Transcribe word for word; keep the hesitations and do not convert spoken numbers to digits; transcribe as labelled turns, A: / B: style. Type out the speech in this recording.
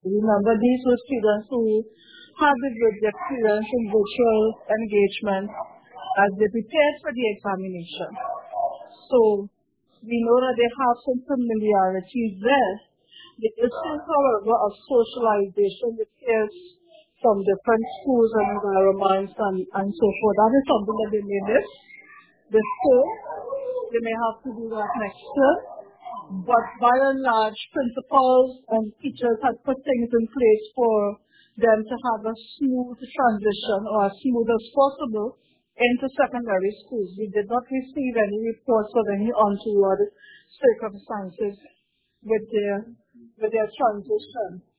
A: Remember, these were students who had the good experience in virtual engagement as they prepared for the examination. So we know that they have some familiarities there. The issue, however, of socialization with kids from different schools and environments and, and so forth, that is something that they may miss this term. They may have to do that next term. But by and large, principals and teachers had put things in place for them to have a smooth transition or as smooth as possible into secondary schools. We did not receive any reports of any untoward circumstances with their, with their transition.